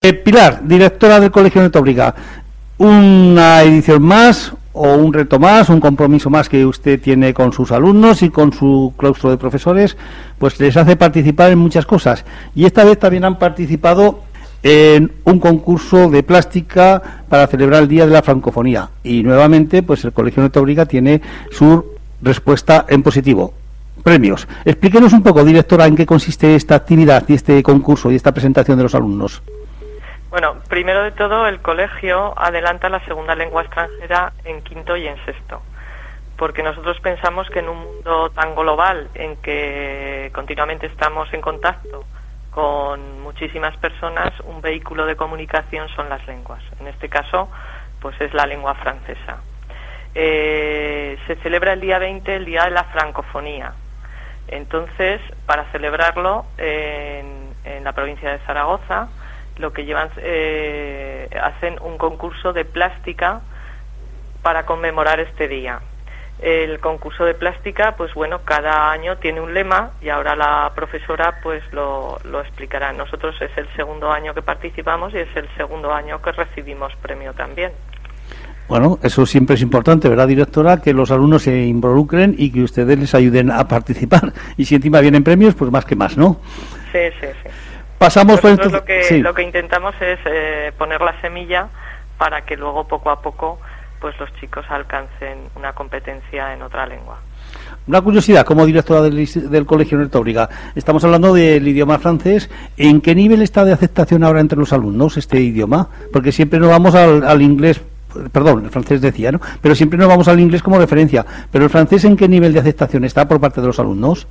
Pilar, directora del Colegio Ornitológico, una edición más o un reto más, un compromiso más que usted tiene con sus alumnos y con su claustro de profesores, pues les hace participar en muchas cosas. Y esta vez también han participado en un concurso de plástica para celebrar el Día de la Francofonía. Y nuevamente, pues el Colegio Ornitológico tiene su respuesta en positivo. Premios. Explíquenos un poco, directora, en qué consiste esta actividad y este concurso y esta presentación de los alumnos. Bueno, primero de todo, el colegio adelanta la segunda lengua extranjera en quinto y en sexto, porque nosotros pensamos que en un mundo tan global, en que continuamente estamos en contacto con muchísimas personas, un vehículo de comunicación son las lenguas. En este caso, pues es la lengua francesa. Se celebra el día 20, el Día de la Francofonía. Entonces, para celebrarlo en la provincia de Zaragoza, lo que llevan, hacen un concurso de plástica para conmemorar este día. El concurso de plástica, pues bueno, cada año tiene un lema y ahora la profesora pues lo explicará. Nosotros es el segundo año que participamos y es el segundo año que recibimos premio también. Bueno, eso siempre es importante, ¿verdad, directora? Que los alumnos se involucren y que ustedes les ayuden a participar. Y si encima vienen premios, pues más que más, ¿no? Sí. Pasamos por lo que intentamos es poner la semilla para que luego poco a poco pues los chicos alcancen una competencia en otra lengua. Una curiosidad, como directora del Colegio Ornitológico, estamos hablando del idioma francés. ¿En qué nivel está de aceptación ahora entre los alumnos este idioma? Porque siempre nos vamos al inglés, perdón, el francés decía, ¿no? Pero siempre nos vamos al inglés como referencia. ¿Pero el francés en qué nivel de aceptación está por parte de los alumnos?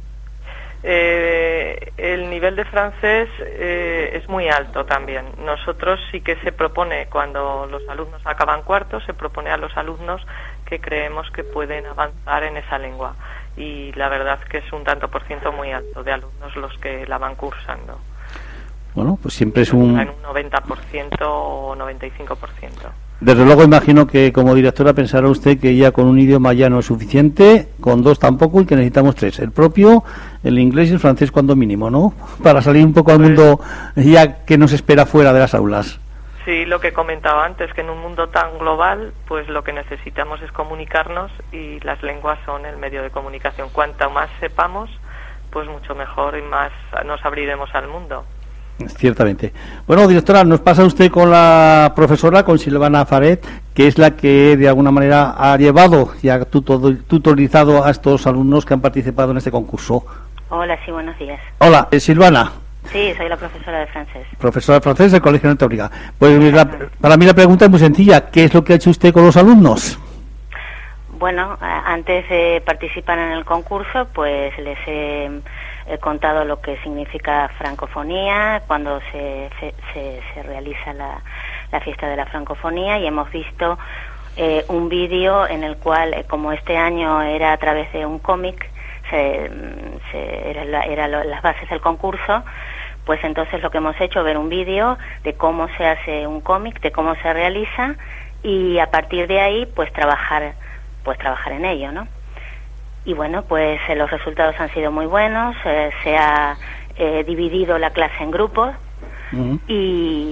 El nivel de francés es muy alto también. Nosotros sí que se propone, cuando los alumnos acaban cuarto, se propone a los alumnos que creemos que pueden avanzar en esa lengua. Y la verdad que es un tanto por ciento muy alto de alumnos los que la van cursando. Bueno, pues siempre es un 90% o 95%. Desde luego imagino que como directora pensará usted que ya con un idioma ya no es suficiente, con dos tampoco y que necesitamos tres, el propio, el inglés y el francés cuando mínimo, ¿no? Para salir un poco al mundo ya que nos espera fuera de las aulas. Sí, lo que comentaba antes, que en un mundo tan global, pues lo que necesitamos es comunicarnos y las lenguas son el medio de comunicación. Cuanto más sepamos, pues mucho mejor y más nos abriremos al mundo. Ciertamente. Bueno, directora, nos pasa usted con la profesora, con Silvana Faret, que es la que de alguna manera ha llevado y ha tutorizado a estos alumnos que han participado en este concurso. Hola, sí, buenos días. Hola, Silvana. Sí, soy la profesora de francés. Profesora de francés del Colegio Ornitológico. Pues para mí la pregunta es muy sencilla. ¿Qué es lo que ha hecho usted con los alumnos? Bueno, antes de participar en el concurso, pues les he contado lo que significa francofonía, cuando se realiza la fiesta de la francofonía, y hemos visto un vídeo en el cual, como este año era a través de un cómic, las bases del concurso, pues entonces lo que hemos hecho es ver un vídeo de cómo se hace un cómic, de cómo se realiza, y a partir de ahí pues trabajar en ello, ¿no? Y bueno, pues los resultados han sido muy buenos. Se ha dividido la clase en grupos. Y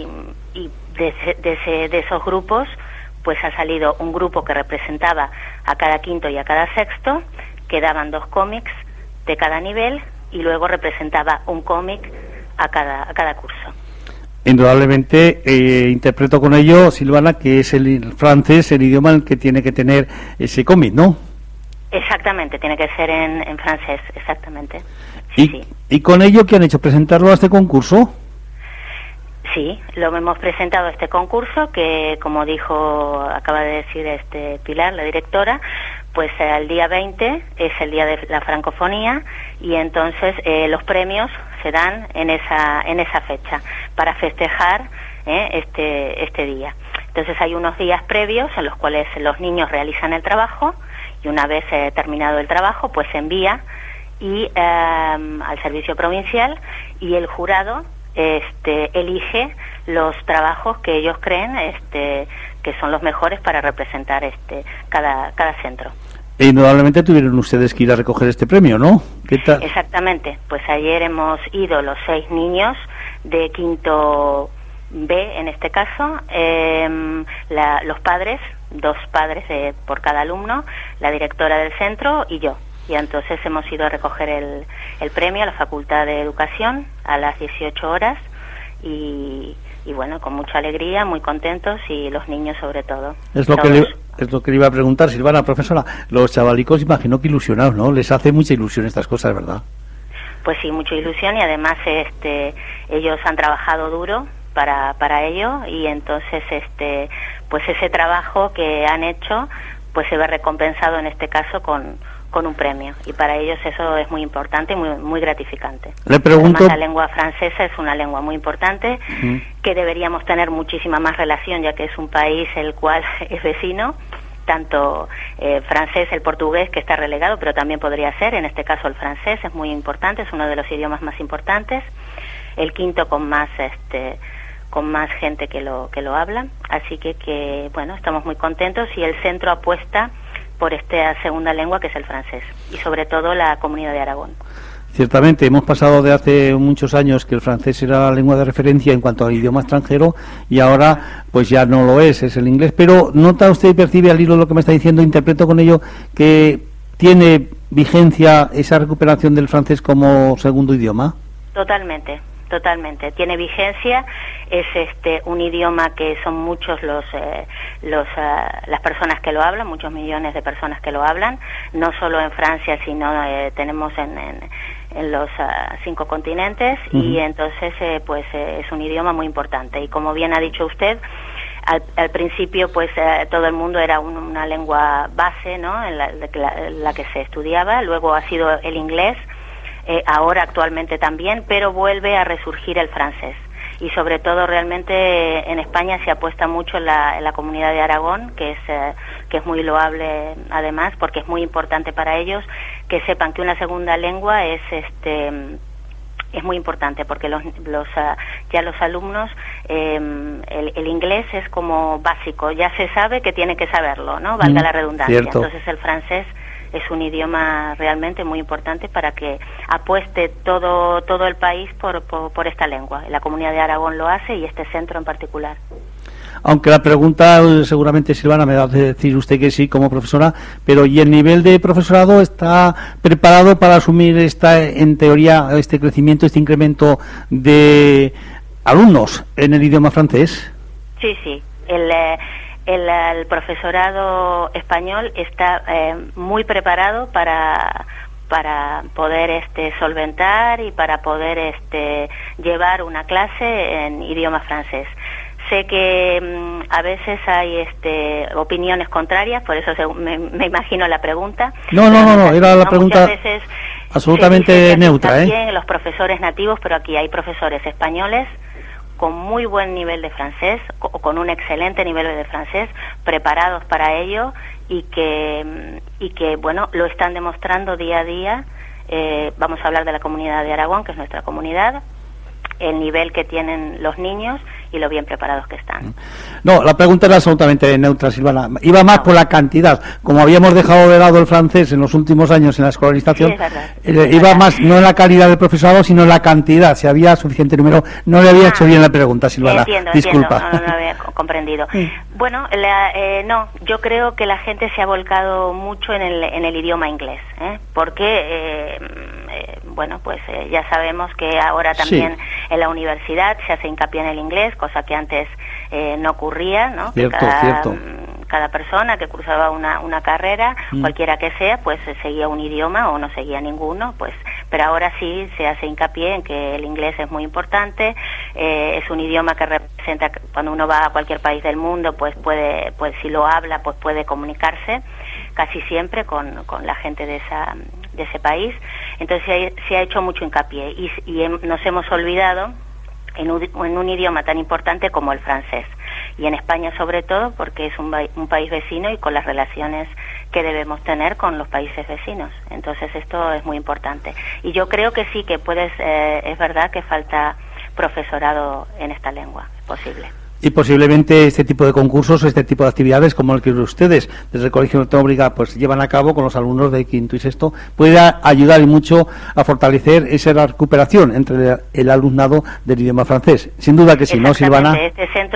de esos grupos pues ha salido un grupo que representaba a cada quinto y a cada sexto, que daban 2 cómics de cada nivel, y luego representaba un cómic a cada curso. Indudablemente interpreto con ello, Silvana, que es el francés el idioma en el que tiene que tener ese cómic, ¿no? Exactamente, tiene que ser en francés, exactamente. Sí. ¿Y con ello qué han hecho? ¿Presentarlo a este concurso? Sí, lo hemos presentado a este concurso, que como acaba de decir Pilar, la directora, pues el día 20 es el día de la francofonía, y entonces los premios se dan en esa fecha para festejar este día. Entonces hay unos días previos en los cuales los niños realizan el trabajo, y una vez terminado el trabajo pues se envía al servicio provincial, y el jurado elige los trabajos que ellos creen que son los mejores para representar cada centro. E indudablemente tuvieron ustedes que ir a recoger este premio, ¿no? ¿Qué tal? Exactamente, pues ayer hemos ido los 6 niños de quinto B, en este caso, los padres, 2 padres por cada alumno, la directora del centro y yo. Y entonces hemos ido a recoger el premio a la Facultad de Educación a las 18 horas y bueno, con mucha alegría, muy contentos, y los niños sobre todo. Es lo que le iba a preguntar, Silvana, profesora. Los chavalicos, imagino que ilusionados, ¿no? Les hace mucha ilusión estas cosas, ¿verdad? Pues sí, mucha ilusión, y además ellos han trabajado duro para ello, y entonces pues ese trabajo que han hecho pues se ve recompensado en este caso con un premio, y para ellos eso es muy importante y muy gratificante. Le pregunto... Además, la lengua francesa es una lengua muy importante, que deberíamos tener muchísima más relación, ya que es un país el cual es vecino, tanto francés, el portugués, que está relegado, pero también podría ser, en este caso el francés es muy importante, es uno de los idiomas más importantes, el quinto con más gente que lo habla, así que bueno, estamos muy contentos, y el centro apuesta por esta segunda lengua, que es el francés, y sobre todo la Comunidad de Aragón. Ciertamente, hemos pasado de hace muchos años que el francés era la lengua de referencia en cuanto al idioma extranjero, y ahora pues ya no lo es el inglés. Pero ¿nota usted y percibe al hilo de lo que me está diciendo, interpreto con ello, que tiene vigencia esa recuperación del francés como segundo idioma? Totalmente. Tiene vigencia, es un idioma que son muchos las personas que lo hablan, muchos millones de personas que lo hablan, no solo en Francia, sino tenemos en los 5 continentes, y entonces pues es un idioma muy importante, y como bien ha dicho usted, al principio pues todo el mundo era una lengua base, ¿no?, en la que se estudiaba, luego ha sido el inglés, ahora actualmente también, pero vuelve a resurgir el francés, y sobre todo realmente en España se apuesta mucho en la Comunidad de Aragón, que es muy loable además, porque es muy importante para ellos que sepan que una segunda lengua es muy importante, porque ya los alumnos el inglés es como básico, ya se sabe que tiene que saberlo, ¿no?, valga la redundancia. Cierto. Entonces el francés es un idioma realmente muy importante para que apueste todo el país por esta lengua. La Comunidad de Aragón lo hace, y este centro en particular. Aunque la pregunta seguramente, Silvana, me va a decir usted que sí como profesora, pero ¿y el nivel de profesorado está preparado para asumir en teoría, este crecimiento, este incremento de alumnos en el idioma francés? Sí. El profesorado español está muy preparado para poder solventar y para poder llevar una clase en idioma francés. Sé que a veces hay opiniones contrarias, por eso me imagino la pregunta. No, era la pregunta veces absolutamente neutra. También los profesores nativos, pero aquí hay profesores españoles con muy buen nivel de francés, o con un excelente nivel de francés, preparados para ello, y que bueno, lo están demostrando día a día. Vamos a hablar de la Comunidad de Aragón, que es nuestra comunidad, el nivel que tienen los niños y lo bien preparados que están. No, la pregunta era absolutamente neutra, Silvana. Iba más por la cantidad. Como habíamos dejado de lado el francés en los últimos años en la escolarización, iba más no en la calidad del profesorado, sino en la cantidad, si había suficiente número. No le había hecho bien la pregunta, Silvana. Disculpa. No había comprendido. Bueno, no, yo creo que la gente se ha volcado mucho en el idioma inglés, porque bueno, pues ya sabemos que ahora también en la universidad se hace hincapié en el inglés, cosa que antes no ocurría, ¿no? Cierto. Cada persona que cursaba una carrera, cualquiera que sea, pues seguía un idioma o no seguía ninguno, pues, pero ahora sí se hace hincapié en que el inglés es muy importante, es un idioma que representa, cuando uno va a cualquier país del mundo, pues si lo habla, pues puede comunicarse casi siempre con la gente de ese país. Entonces se ha hecho mucho hincapié, y nos hemos olvidado en un idioma tan importante como el francés, y en España sobre todo, porque es un país vecino, y con las relaciones que debemos tener con los países vecinos. Entonces esto es muy importante, y yo creo que sí, que es verdad que falta profesorado en esta lengua, es posible. Y posiblemente este tipo de concursos, este tipo de actividades como el que ustedes desde el Colegio Norteamérica pues llevan a cabo con los alumnos de quinto y sexto, pueda ayudar y mucho a fortalecer esa recuperación entre el alumnado del idioma francés. Sin duda que sí, ¿no, Silvana? Este centro